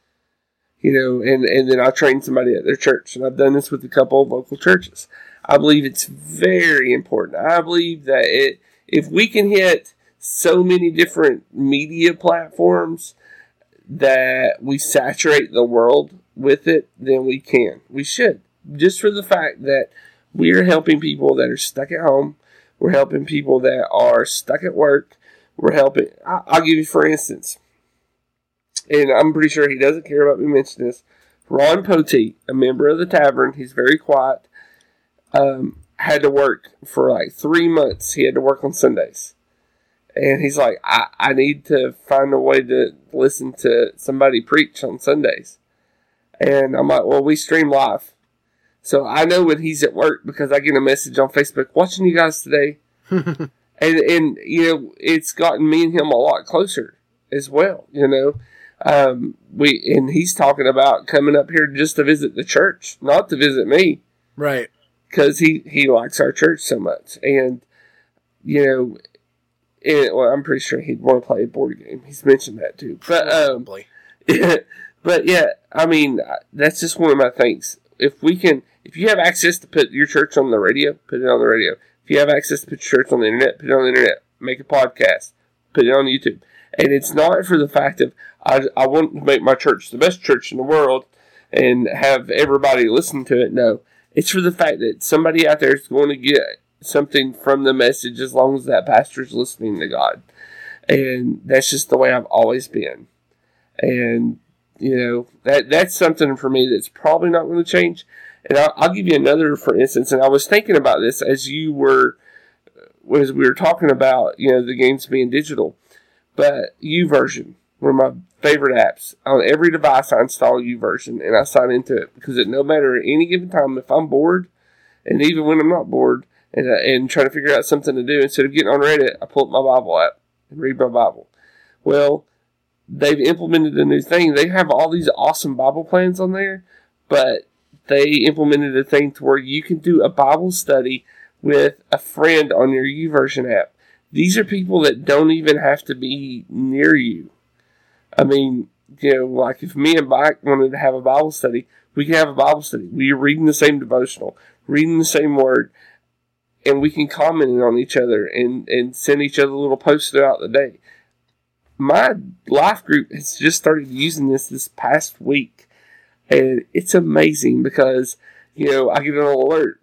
And then I train somebody at their church. And I've done this with a couple of local churches. I believe it's very important. I believe that if we can hit so many different media platforms that we saturate the world with it, then we can. We should. Just for the fact that we are helping people that are stuck at home. We're helping people that are stuck at work. We're helping. I'll give you, for instance, and I'm pretty sure he doesn't care about me mentioning this. Ron Poteet, a member of the Tavern, he's very quiet, had to work for like 3 months. He had to work on Sundays. And he's like, I need to find a way to listen to somebody preach on Sundays. And I'm like, well, we stream live. So I know when he's at work because I get a message on Facebook, watching you guys today. and it's gotten me and him a lot closer as well, and he's talking about coming up here just to visit the church, not to visit me. Right. Because he likes our church so much. And, I'm pretty sure he'd want to play a board game. He's mentioned that too. But, but yeah, I mean, that's just one of my things. If you have access to put your church on the radio, put it on the radio. If you have access to put your church on the internet, put it on the internet. Make a podcast, put it on YouTube. And it's not for the fact of, I want to make my church the best church in the world and have everybody listen to it. No, it's for the fact that somebody out there is going to get something from the message as long as that pastor is listening to God. And that's just the way I've always been. And, that's something for me that's probably not going to change. And I'll give you another, for instance, and I was thinking about this as we were talking about, the games being digital. But YouVersion, one of my favorite apps. On every device, I install YouVersion, and I sign into it. Because no matter at any given time, if I'm bored, and even when I'm not bored, and trying to figure out something to do, instead of getting on Reddit, I pull up my Bible app and read my Bible. Well, they've implemented a new thing. They have all these awesome Bible plans on there, but they implemented a thing to where you can do a Bible study with a friend on your YouVersion app. These are people that don't even have to be near you. I mean, like if me and Mike wanted to have a Bible study, we can have a Bible study. We're reading the same devotional, reading the same word, and we can comment on each other and send each other little posts throughout the day. My life group has just started using this past week, and it's amazing because, I get an alert.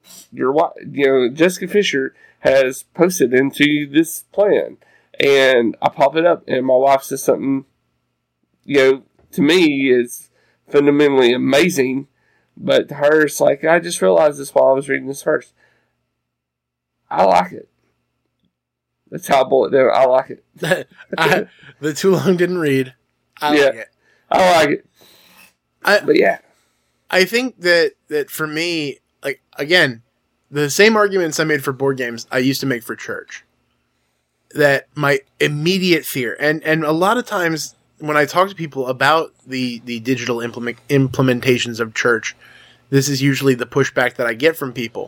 Jessica Fisher has posted into this plan, and I pop it up, and my wife says something, to me is fundamentally amazing, but to her it's like, I just realized this while I was reading this verse. I like it. That's how I boil it down. I like it. The too long didn't read. I like it. I like it. But yeah. I think that for me, like, again, the same arguments I made for board games, I used to make for church. That my immediate fear, and a lot of times when I talk to people about the digital implementations of church, this is usually the pushback that I get from people.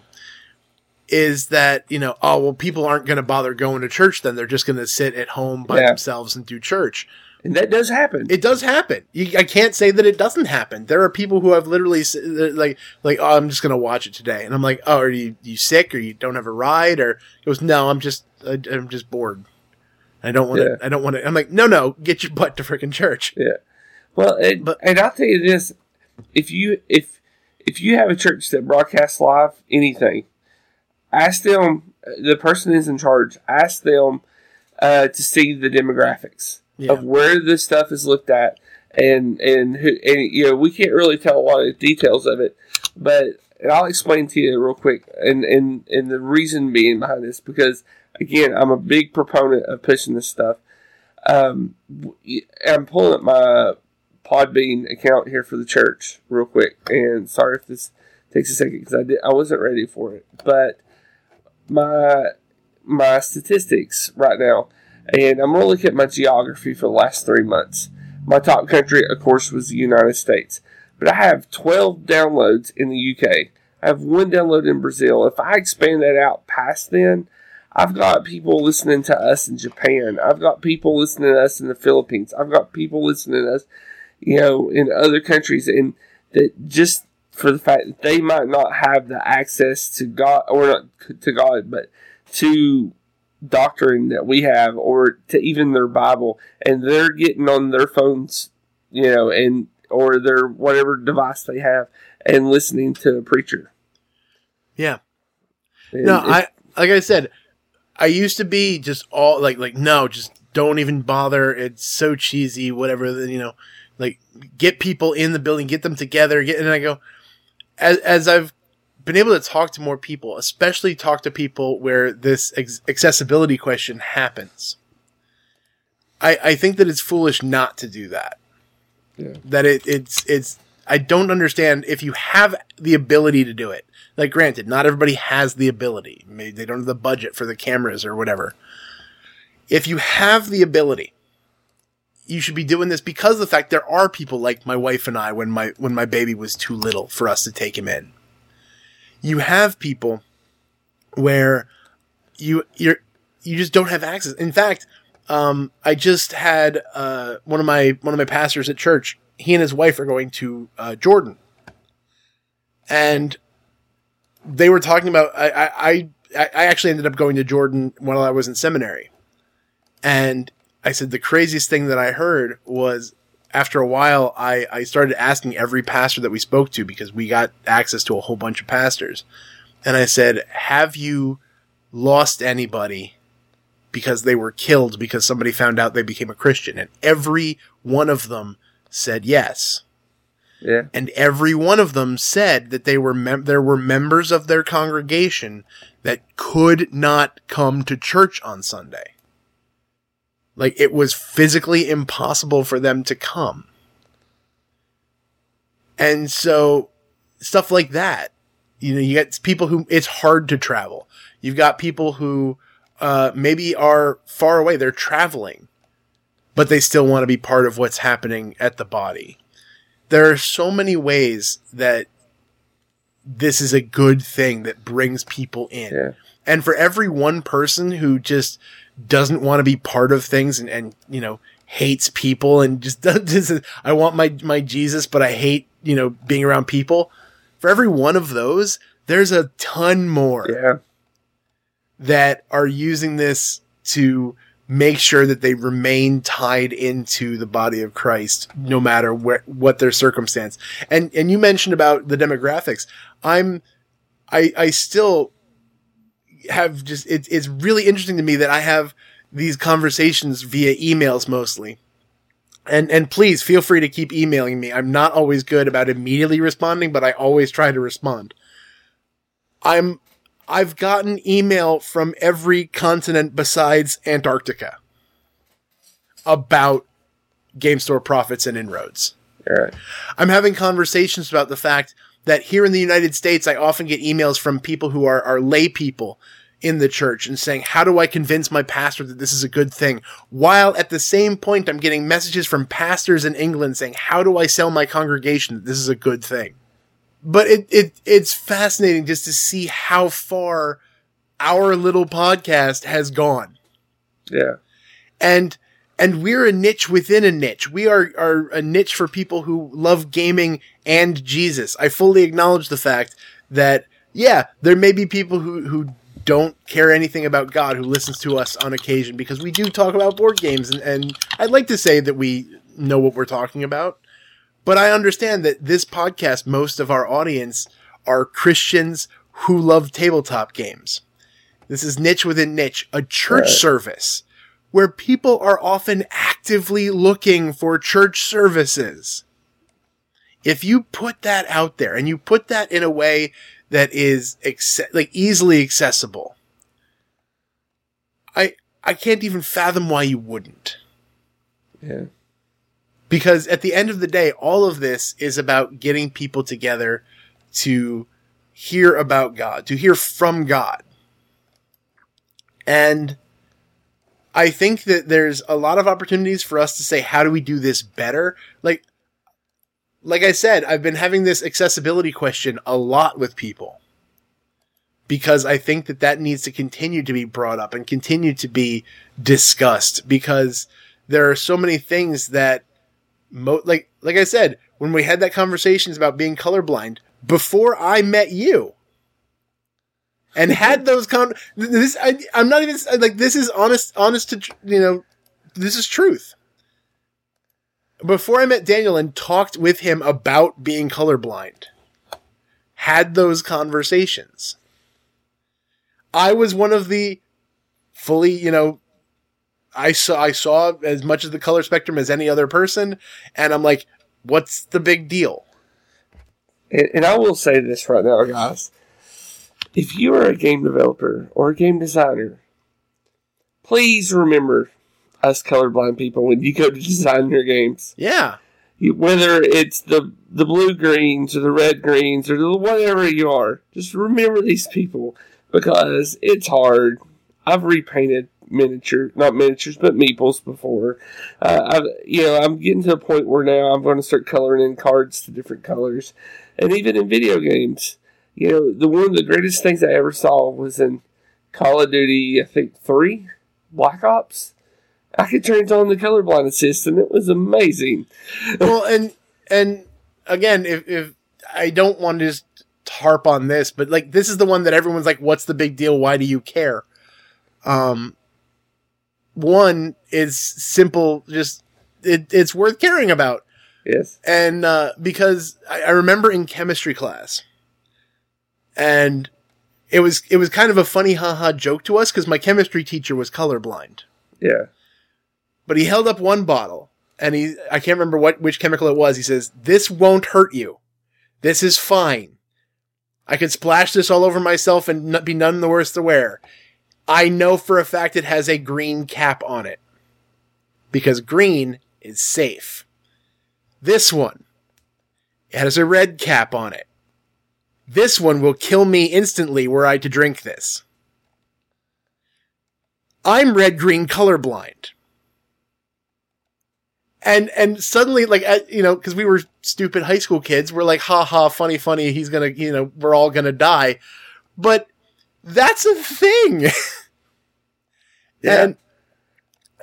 Is that, people aren't going to bother going to church then. They're just going to sit at home by themselves and do church. And that does happen. It does happen. I can't say that it doesn't happen. There are people who have literally like, oh, I'm just going to watch it today. And I'm like, oh, are you sick or you don't have a ride? Or he goes, no, I'm just bored. I don't want to. I'm like, no, get your butt to freaking church. Yeah. Well, and I'll tell you this, if you have a church that broadcasts live anything, ask them, the person who's in charge, ask them to see the demographics of where this stuff is looked at, and we can't really tell a lot of the details of it, but I'll explain to you real quick, and the reason being behind this, because again, I'm a big proponent of pushing this stuff. I'm pulling up my Podbean account here for the church real quick, and sorry if this takes a second because I wasn't ready for it, but my statistics right now, and I'm going to look at my geography for the last 3 months. My top country, of course, was the United States, but I have 12 downloads in the UK. I have 1 download in Brazil. If I expand that out past then, I've got people listening to us in Japan. I've got people listening to us in the Philippines. I've got people listening to us, in other countries, and that just for the fact that they might not have the access to God, or not to God, but to doctrine that we have, or to even their Bible, and they're getting on their phones, and or their whatever device they have, and listening to a preacher. Yeah. And like I said, I used to be just all like no, just don't even bother. It's so cheesy, whatever. Like get people in the building, get them together, and I go, as I've been able to talk to more people, especially talk to people where this accessibility question happens. I think that it's foolish not to do that. Yeah. That it's I don't understand if you have the ability to do it. Like, granted, not everybody has the ability. Maybe they don't have the budget for the cameras or whatever. If you have the ability, you should be doing this because of the fact there are people like my wife and I when my baby was too little for us to take him in. You have people where you just don't have access. In fact, I just had one of my pastors at church. He and his wife are going to Jordan, and they were talking about. I actually ended up going to Jordan while I was in seminary, and I said the craziest thing that I heard was after a while I started asking every pastor that we spoke to, because we got access to a whole bunch of pastors, and I said, "Have you lost anybody because they were killed because somebody found out they became a Christian?" And every one of them said yes. Yeah. And every one of them said that there were members of their congregation that could not come to church on Sunday. Like, it was physically impossible for them to come. And so, stuff like that. You get people who, it's hard to travel. You've got people who, maybe are far away. They're traveling, but they still want to be part of what's happening at the body. There are so many ways that this is a good thing that brings people in. Yeah. And for every one person who just doesn't want to be part of things and hates people and just does, I want my Jesus, but I hate, being around people. For every one of those, there's a ton more that are using this to make sure that they remain tied into the body of Christ, no matter what their circumstance. And you mentioned about the demographics. I still have just, it's really interesting to me that I have these conversations via emails mostly. And please feel free to keep emailing me. I'm not always good about immediately responding, but I always try to respond. I've gotten email from every continent besides Antarctica about Game Store Profits and Inroads. All right. I'm having conversations about the fact that here in the United States, I often get emails from people who are lay people in the church and saying, how do I convince my pastor that this is a good thing? While at the same point, I'm getting messages from pastors in England saying, how do I sell my congregation that this is a good thing? But it's fascinating just to see how far our little podcast has gone. Yeah. And we're a niche within a niche. We are a niche for people who love gaming and Jesus. I fully acknowledge the fact that, there may be people who don't care anything about God who listens to us on occasion because we do talk about board games. And I'd like to say that we know what we're talking about. But I understand that this podcast, most of our audience are Christians who love tabletop games. This is niche within niche, a church service where people are often actively looking for church services. If you put that out there and you put that in a way that is easily accessible, I can't even fathom why you wouldn't. Yeah. Because at the end of the day, all of this is about getting people together to hear about God, to hear from God. And I think that there's a lot of opportunities for us to say, how do we do this better? Like I said, I've been having this accessibility question a lot with people because I think that needs to continue to be brought up and continue to be discussed because there are so many things that like I said, when we had that conversations about being colorblind before I met you and had those I'm not even like, this is honest to, this is truth. Before I met Daniel and talked with him about being colorblind, had those conversations, I was one of the fully, I saw as much of the color spectrum as any other person, and I'm like, what's the big deal? And I will say this right now, guys. If you are a game developer or a game designer, please remember us colorblind people when you go to design your games. Yeah. Whether it's the blue-greens or the red-greens or whatever you are, just remember these people because it's hard. I've repainted not miniatures, but meeples before. I'm getting to a point where now I'm going to start coloring in cards to different colors. And even in video games, one of the greatest things I ever saw was in Call of Duty, I think 3, Black Ops. I could turn on the colorblind assist and it was amazing. Well, and again, if I don't want to just harp on this, but like, this is the one that everyone's like, what's the big deal? Why do you care? One is simple, just it's worth caring about. Yes. And because I remember in chemistry class, and it was kind of a funny haha joke to us because my chemistry teacher was colorblind. Yeah. But he held up one bottle, and I can't remember which chemical it was. He says, "This won't hurt you. This is fine. I could splash this all over myself and be none the worse to wear. I know for a fact it has a green cap on it. Because green is safe. This one, it has a red cap on it. This one will kill me instantly were I to drink this. I'm red-green colorblind." And suddenly, like, because we were stupid high school kids, we're like, ha ha, funny, he's gonna, we're all gonna die. But that's a thing. Yeah. And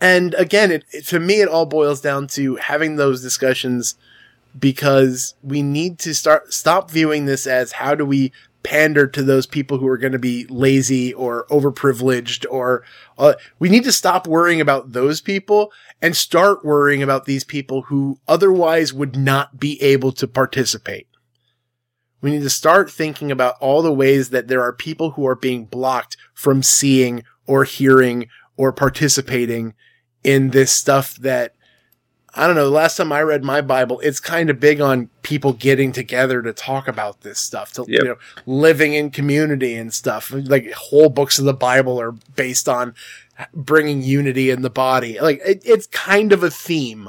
And again, to me, it all boils down to having those discussions, because we need to stop viewing this as how do we pander to those people who are going to be lazy or overprivileged, or we need to stop worrying about those people and start worrying about these people who otherwise would not be able to participate. We need to start thinking about all the ways that there are people who are being blocked from seeing or hearing or participating in this stuff that, I don't know, the last time I read my Bible, it's kind of big on people getting together to talk about this stuff, to, you know, living in community and stuff. Like whole books of the Bible are based on bringing unity in the body. Like it's kind of a theme.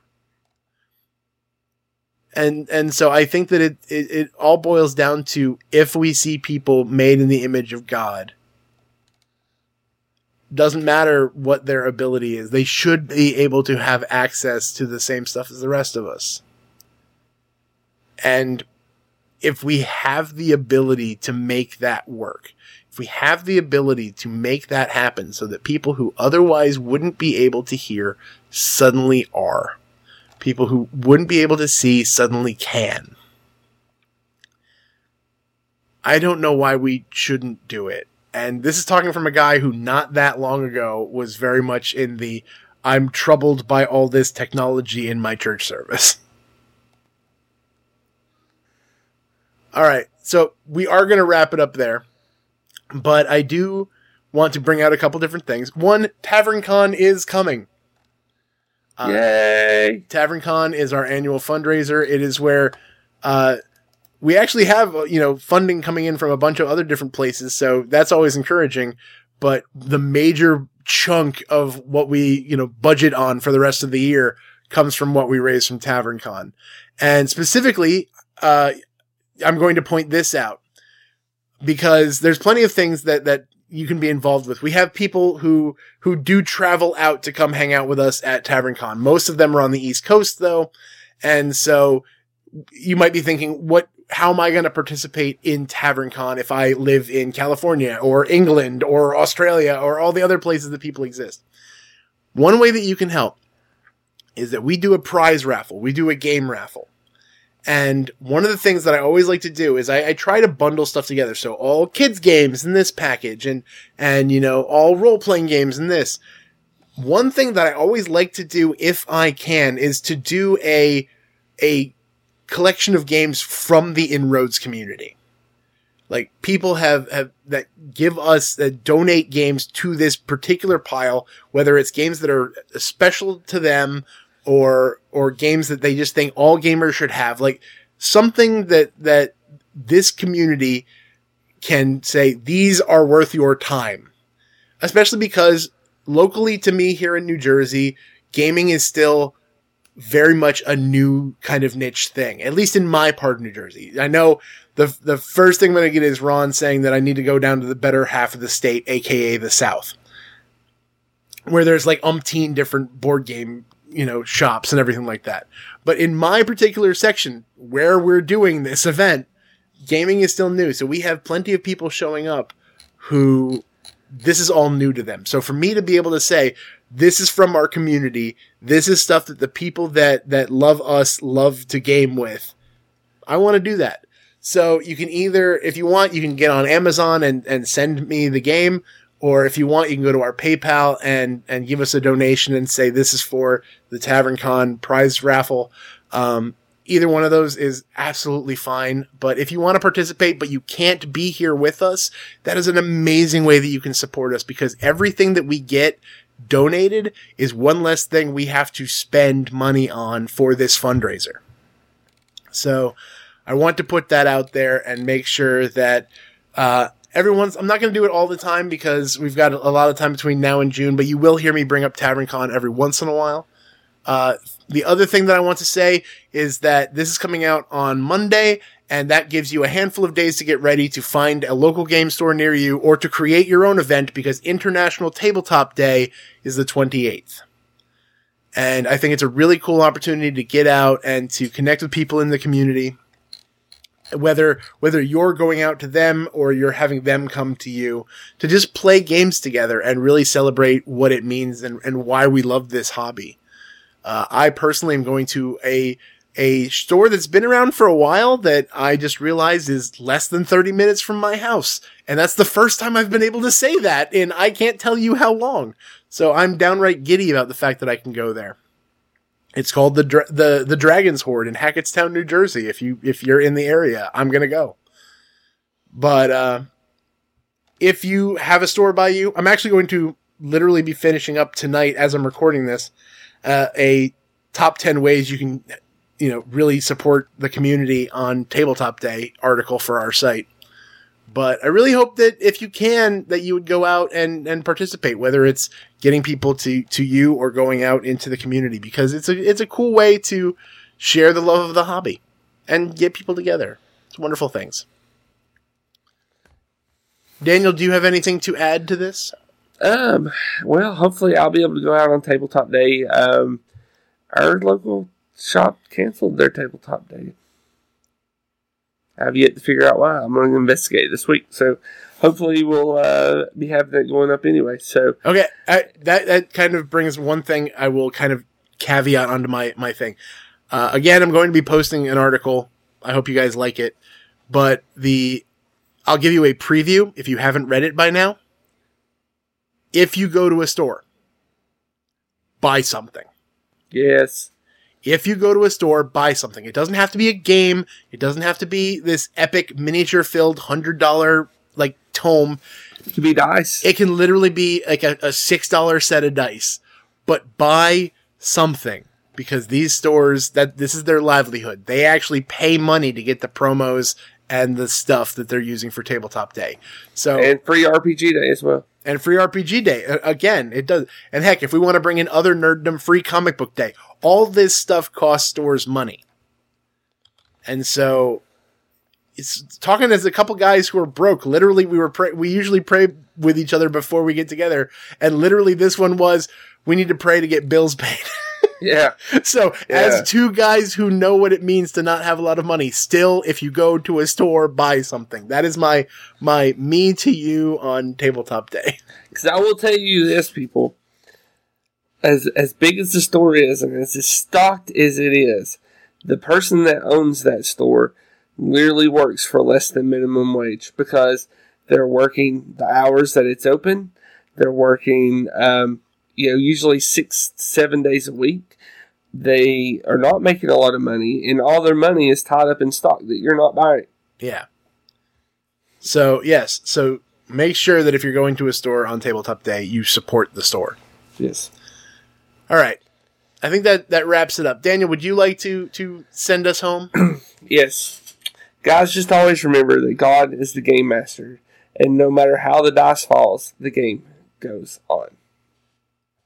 And so I think that it all boils down to, if we see people made in the image of God, doesn't matter what their ability is, they should be able to have access to the same stuff as the rest of us. And if we have the ability to make that work, if we have the ability to make that happen so that people who otherwise wouldn't be able to hear suddenly are, people who wouldn't be able to see suddenly can, I don't know why we shouldn't do it. And this is talking from a guy who not that long ago was very much in the, I'm troubled by all this technology in my church service. All right. So we are going to wrap it up there, but I do want to bring out a couple different things. One, TavernCon is coming. Yay! TavernCon is our annual fundraiser. It is where, we actually have, funding coming in from a bunch of other different places, so that's always encouraging. But the major chunk of what we, budget on for the rest of the year comes from what we raise from TavernCon. And specifically, I'm going to point this out, because there's plenty of things that you can be involved with. We have people who do travel out to come hang out with us at TavernCon. Most of them are on the East Coast, though. And so you might be thinking, how am I going to participate in TavernCon if I live in California or England or Australia or all the other places that people exist? One way that you can help is that we do a prize raffle. We do a game raffle. And one of the things that I always like to do is I try to bundle stuff together. So all kids games in this package and all role-playing games in this. One thing that I always like to do, if I can, is to do a collection of games from the Inroads community. Like, people have that give us, that donate games to this particular pile, whether it's games that are special to them or games that they just think all gamers should have. Like, something that this community can say, these are worth your time. Especially because locally to me here in New Jersey, gaming is still very much a new kind of niche thing, at least in my part of New Jersey. I know the first thing I'm going to get is Ron saying that I need to go down to the better half of the state, aka the South, where there's like umpteen different board game, shops and everything like that. But in my particular section where we're doing this event, gaming is still new. So we have plenty of people showing up who this is all new to them. So for me to be able to say, this is from our community, this is stuff that the people that love us love to game with, I want to do that. So you can either, if you want, you can get on Amazon and send me the game, or if you want, you can go to our PayPal and give us a donation and say this is for the TavernCon prize raffle. Either one of those is absolutely fine. But if you want to participate, but you can't be here with us, that is an amazing way that you can support us, because everything that we get donated is one less thing we have to spend money on for this fundraiser. So I want to put that out there and make sure that, I'm not going to do it all the time because we've got a lot of time between now and June, but you will hear me bring up TavernCon every once in a while. The other thing that I want to say is that this is coming out on Monday, and that gives you a handful of days to get ready to find a local game store near you or to create your own event, because International Tabletop Day is the 28th. And I think it's a really cool opportunity to get out and to connect with people in the community. whether you're going out to them or you're having them come to you, to just play games together and really celebrate what it means and why we love this hobby. I personally am going to a store that's been around for a while that I just realized is less than 30 minutes from my house. And that's the first time I've been able to say that in I can't tell you how long. So I'm downright giddy about the fact that I can go there. It's called the Dragon's Hoard in Hackettstown, New Jersey. If you're in the area, I'm going to go. But if you have a store by you, I'm actually going to literally be finishing up tonight as I'm recording this, a top 10 ways you can, really support the community on Tabletop Day article for our site. But I really hope that if you can, that you would go out and participate, whether it's getting people to you or going out into the community, because it's a cool way to share the love of the hobby and get people together. It's wonderful things. Daniel, do you have anything to add to this? Well, hopefully I'll be able to go out on Tabletop Day. Our local shop canceled their Tabletop Day. I have yet to figure out why. I'm going to investigate this week. So hopefully we'll be having that going up anyway. So okay, that kind of brings one thing I will kind of caveat onto my thing. Again, I'm going to be posting an article. I hope you guys like it. But I'll give you a preview if you haven't read it by now. If you go to a store, buy something. Yes. If you go to a store, buy something. It doesn't have to be a game. It doesn't have to be this epic miniature-filled $100 tome. It could be dice. It can literally be like a $6 set of dice. But buy something, because these stores, this is their livelihood. They actually pay money to get the promos and the stuff that they're using for Tabletop Day. And free RPG Day as well. And free RPG Day. Again, it does. And heck, if we want to bring in other nerddom, free comic book day. All this stuff costs stores money. And so, it's talking as a couple guys who are broke. Literally, we usually pray with each other before we get together. And literally this one was, we need to pray to get bills paid. Yeah. So, as two guys who know what it means to not have a lot of money, still, if you go to a store, buy something. That is my me to you on Tabletop Day. Because I will tell you this, people. As big as the store is, and as stocked as it is, the person that owns that store literally works for less than minimum wage, because they're working the hours that it's open. They're working, usually 6-7 days a week. They are not making a lot of money, and all their money is tied up in stock that you're not buying. Yeah. So, yes. So, make sure that if you're going to a store on Tabletop Day, you support the store. Yes. All right. I think that wraps it up. Daniel, would you like to send us home? Yes. Guys, just always remember that God is the game master, and no matter how the dice falls, the game goes on.